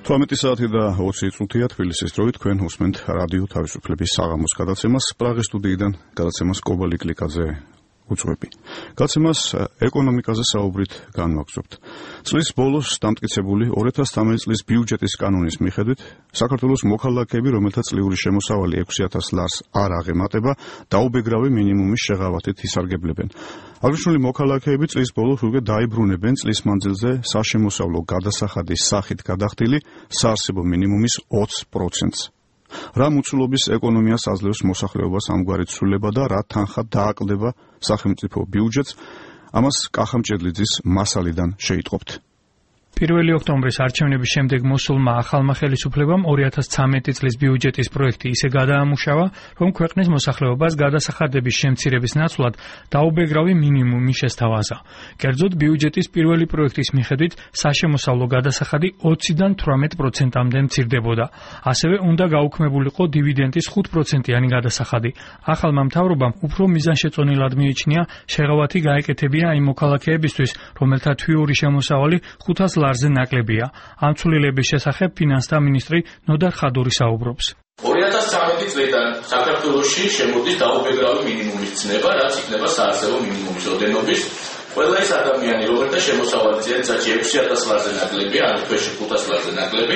18 საათი და 20 წუთია თბილისის დროით თქვენ უსმენთ რადიო თავისუფლების საღამოს გადაცემას პრაღის სტუდიიდან გადაცემას კობალი კლიკაძე უძღვები. გადაცემას ეკონომიკაზე საუბრით განვაგრძობთ. წლის ბოლოს დამტკიცებული 2013 წლის ბიუჯეტის კანონის მიხედვით საქართველოს მოქალაქეები, რომელთა წლიური შემოსავალი 6,000 ლარს არ აღემატება, დაუბეგრავი მინიმუმის შეღავათით ისარგებლებენ. აღნიშნული მოქალაქეები წლის ბოლოს უკვე დაიბრუნებენ წლის მანძილზე საშემოსავლო გადასახადის სახით გადახდილი საარსებო მინიმუმის 20%-ს. რა მოცულობის ეკონომიას აძლევს მოსახლეობას ამგვარი ცვლილება და რა თანხა დააკლდება სახელმწიფო ბიუჯეტს, ამას კახა მჭედლიძის მასალიდან შეიტყობთ. 1 ოქტომბრის არჩევნების შემდეგ მოსულმა ახალმა ხელისუფლებამ 2013 წლის ბიუჯეტის პროექტი ისე გადაამუშავა, რომ ქვეყნის მოსახლეობას გადასახადების შემცირების ნაცვლად დაუბეგრავი მინიმუმი შესთავაზა. კერძოდ, ბიუჯეტის პირველი პროექტის მიხედვით საშემოსავლო გადასახადი 20-დან 18%-მდე მცირდებოდა. ასევე უნდა გაუქმებულიყო დივიდენდის 5%-იანი გადასახადი. ახალმა მთავრობამ უფრო მიზანშეწონილად მიიჩნია შეღავათი გაეკეთებია იმ მოქალაქეებისთვის, რომელთა თვიური შემოსავალი 500 ლარზე ნაკლებია. ამ ცვლილების შესახებ ფინანსთა მინისტრი ნოდარ ხადური საუბრობს. 2013 წლიდან საქართველოში შემოდის დაუბეგრავი მინიმუმის ცნება, რაც იქნება საარსებო მინიმუმის ოდენობის. ყველა ის ადამიანი, რომელთა შემოსავალი წელიწადში 6,000 ლარზე ნაკლებია, ან თვეში 500 ლარზე ნაკლები,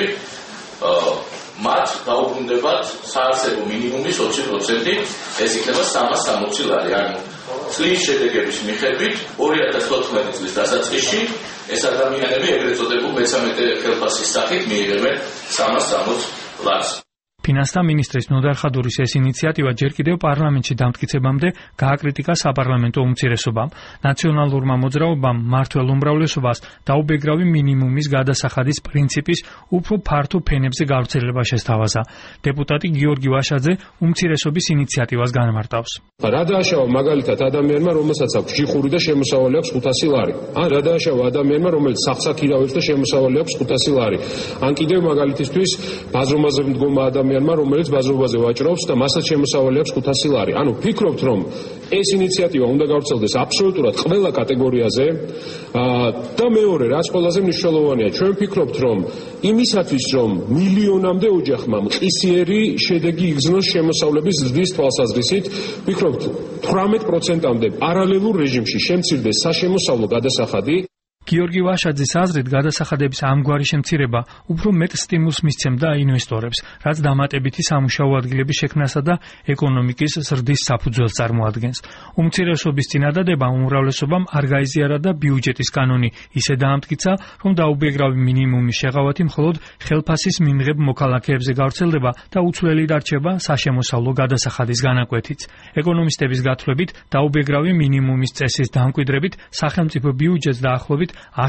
მათ დაუბრუნდებათ საარსებო მინიმუმის 20%, ეს იქნება 360 ლარი. ანუ წლის შედეგების მიხედვით 2014 წლის დასაწყისში ეს ადამიანები ეგრეთ წოდებულ მე-13 ხელფასის სახით მიიღებენ 360 ლარს. ფინანსთა მინისტრის ნოდარ ხადურის ეს ინიციატივა ჯერ კიდევ პარლამენტში დამტკიცებამდე გააკრიტიკა საპარლამენტო უმცირესობამ. ნაციონალურმა მოძრაობამ მმართველ უმრავლესობას დაუბეგრავი მინიმუმის გადასახადის პრინციპის უფრო ფართო ფენებზე გავრცელება შესთავაზა. დეპუტატი გიორგი ვაშაძე უმცირესობის ინიციატივას განმარტავს. რა დააშავა მაგალითად ადამიანმა, რომელსაც აქვს ჯიხური და შემოსავალი აქვს 500 ლარი. ან რა დააშავა ადამიანმა, რომელიც სახსაქ ირავებს და შემოსავალი აქვს 500 ლარი. ან კიდევ მაგალითისთვის ბაზრობაზე მდგომა ადამიანმა, რომელიც ბაზრობაზე ვაჭრობს და მასაც შემოსავალი აქვს 500 ლარი. ანუ ფიქრობთ, რომ ეს ინიციატივა უნდა გავრცელდეს აბსოლუტურად ყველა კატეგორიაზე და მეორე, რაც ყველაზე მნიშვნელოვანია, ჩვენ ვფიქრობთ, რომ იმისათვის, რომ მილიონამდე ოჯახმა მყისიერი შედეგი იგრძნოს შემოსავლების ზრდის თვალსაზრისით, ვფიქრობთ 18%-მდე პარალელურ რეჟიმში შემცირდეს საშემოსავლო გადასახადი. გიორგი ვაშაძის აზრით გადასახადების ამგვარი შემცირება უფრო მეტ სტიმულს მისცემდა ინვესტორებს, რაც დამატებითი სამუშაო ადგილების შექმნასა და ეკონომიკის ზრდის საფუძველს წარმოადგენს. უმცირესობის წინადადება უმრავლესობამ არ გაიზიარა და ბიუჯეტის კანონი ისე დაამტკიცა, რომ დაუბეგრავი მინიმუმის შეღავათი მხოლოდ ხელფასის მიმღებ მოქალაქეებზე გავრცელდება და უცვლელი დარჩება საშემოსავლო გადასახადის განაკვეთიც. ეკონომისტების გათვლებით, დაუბეგრავი მინიმუმის წესის დამკვიდრებით სახელმწიფო ბიუჯეტს დაახლოებით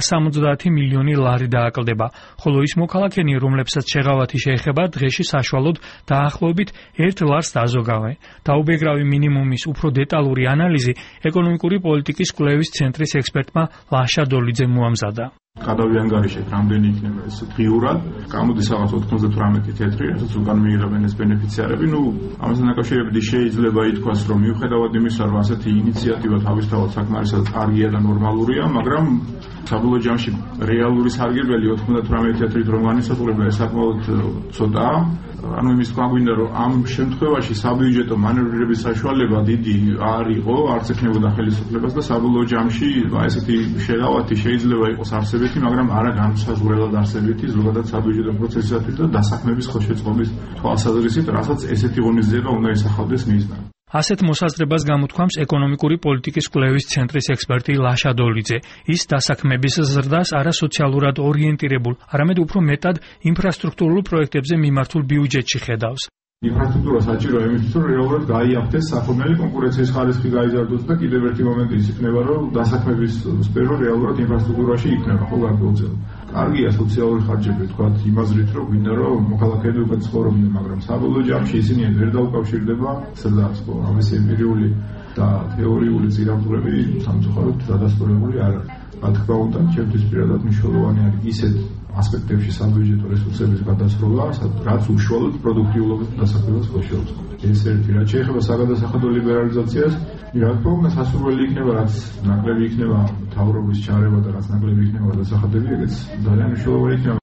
170 მილიონი ლარი დააკლდება, ხოლო ის მოქალაქენი, რომლებსაც შეღავათი შეეხება, დღეში საშუალოდ დაახლოებით 1 ლარს დაზოგავენ. დაუბეგრავი მინიმუმის უფრო დეტალური ანალიზი ეკონომიკური პოლიტიკის კვლევის ცენტრის ექსპერტმა ლაშა დოლიძემ მოამზადა. გადავიანგარიშეთ, რამდენი იქნება ეს დღიურად. გამოდის რაღაც 98 თეთრი, რასაც უკან მიიღებენ ეს ბენეფიციარები. ამასთან დაკავშირებით შეიძლება ითქვას, რომ მიუხედავად იმისა, რომ ასეთი ინიციატივა თავისთავად საკმარისად კარგია და ნორმალურია, მაგრამ საბოლოო ჯამში რეალური სარგებელი 98 თეთრით რომ განისაზღვრება ეს საკმაოდ ცოტაა. ანუ იმის თქვა გვინდა, რომ ამ შემთხვევაში საბიუჯეტო მანევრირების საშუალება დიდი არ იყო, არც ექნებოდა ხელისუფლებას და საბოლოო ჯამში ესეთი შეღავათი შეიძლება იყოს არსებითი, მაგრამ არა განსაზღვრელად არსებითი, ზოგადად საბიუჯეტო პროცესისათვის და დასაქმების ხელშეწყობის თვალსაზრისით, რასაც ესეთი ღონისძიება უნდა ისახავდეს მიზნად. ასეთ მოსაზრებას გამოთქვამს ეკონომიკური პოლიტიკის კვლევის ცენტრის ექსპერტი ლაშა დოლიძე. ის დასაქმების ზრდას არა სოციალურად ორიენტირებულ, არამედ უფრო მეტად ინფრასტრუქტურულ პროექტებზე მიმართულ ბიუჯეტში ხედავს. ინფრასტრუქტურა საჭიროა იმისთვის, რომ რეალურად გაიაფთეს საქონელი კონკურენციის ხარისხი გაიზარდოს და კიდევ ერთი მომენტი ის იქნება, რომ დასაქმების სფერო რეალურად ინფრასტრუქტურაში იქნება ხო გარკვეულწილად. კარგია სოციალური ხარჯები, თქვა იმაზრით, რომ გვინდა რომ მოქალაქეები უკეთ ცხოვრობდნენ, მაგრამ საბოლოო ჯამში ისინი ვერ დაუკავშირდება ზრდას, ხო, ამის ემპირიული და თეორიული ძირამტვრები სამწუხაროდ დადასტურებული არ არის. რა თქმა უნდა, ჩემთვის პირადად მნიშვნელოვანი არის ისეთ ასპექტებში საბიუჯეტო რესურსების გადასროლა, რაც უშუალოდ პროდუქტიულობას და დასაქმებას ხელშეუწყობს. ეს ერთი, რაც შეეხება საგადასახადო ლიბერალიზაციას, რა თქმა უნდა, სასურველი იქნება, რაც ნაკლები იქნება მთავრობის ჩარევა და რაც ნაკლები იქნება გადასახადები, ეგეც ძალიან მნიშვნელოვანი იქნება.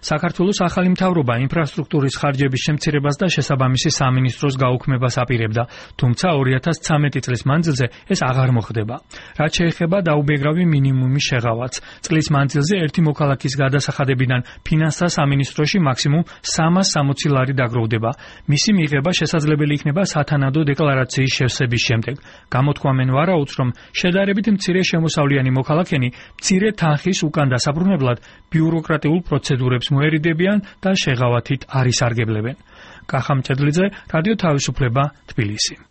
საქართველოს ახალი მთავრობა ინფრასტრუქტურის ხარჯების შემცირებას და შესაბამისი სამინისტროს გაუქმებას აპირებდა, თუმცა 2013 წლის მანძილზე ეს აღარ მოხდება. რაც შეეხება დაუბეგრავი მინიმუმის შეღავაც, წლის მანძილზე ერთი მოქალაქის გადასახადებიდან ფინანსთა სამინისტროში მაქსიმუმ 360 ლარი დაგროვდება. მისი მიღება შესაძლებელი იქნება სათანადო დეკლარაციის შევსების შემდეგ. გამოთქვამენ ვარაუდს, რომ შედარებით მცირე შემოსავლიანი მოქალაქენი მცირე თანხის უკან დასაბრუნებლად ბიუროკრატიულ პროცედურებს მოერიდებიან და შეღავათით არ ისარგებლებენ. კახა მჭედლიძე, რადიო თავისუფლება, თბილისი.